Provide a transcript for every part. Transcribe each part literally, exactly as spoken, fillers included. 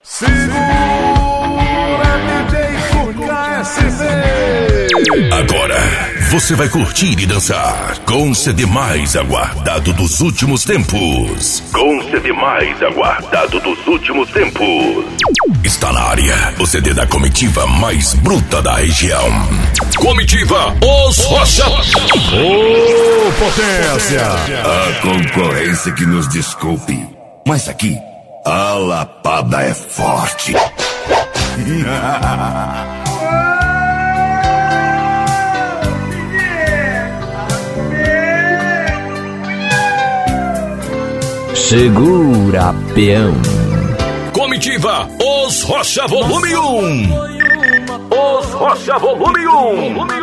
Segura D J Cuca S B. Agora você vai curtir e dançar com o C D mais aguardado dos últimos tempos. Com o C D mais aguardado dos últimos tempos. Está na área o C D da comitiva mais bruta da região. Comitiva Os Rocha. Ô, potência! A concorrência que nos desculpe, mas aqui a lapada é forte. Segura, peão. Comitiva Os Rocha Volume um. Os Rocha Volume um. Volume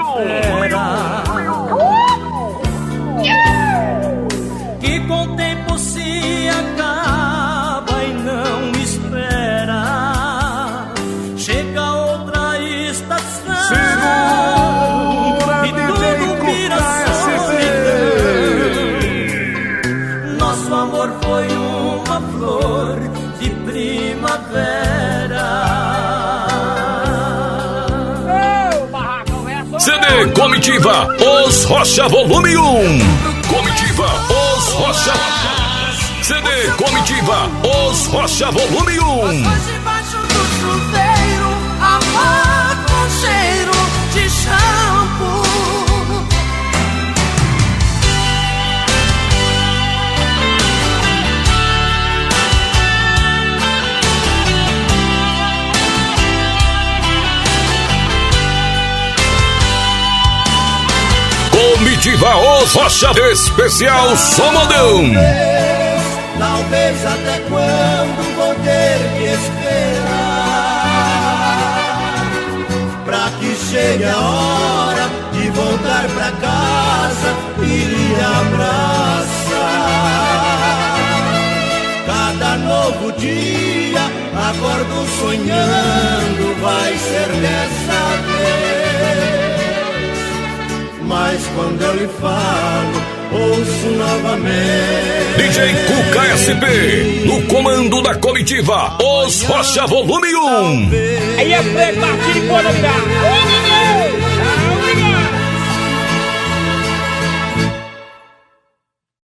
um. Que com o tempo se acaba e não espera. Chega outra estação. Segura e tudo vira solidão. Nosso amor foi uma flor de primavera. C D Comitiva Os Rocha Volume um. Comitiva Os Rocha. C D Comitiva Os Rocha Volume um. Debaixo do chuveiro, amor com cheiro de shampoo. Comitiva Os Rocha Especial Somodão. Talvez até quando vou ter que esperar pra que chegue a hora de voltar pra casa e lhe abraçar. Cada novo dia acordo sonhando, vai ser dessa vez. Mas quando eu lhe falo, ouço novamente. D J Cuca S B, no comando da comitiva Os Rocha Volume um. Aí é prego, Martinho, pode virar.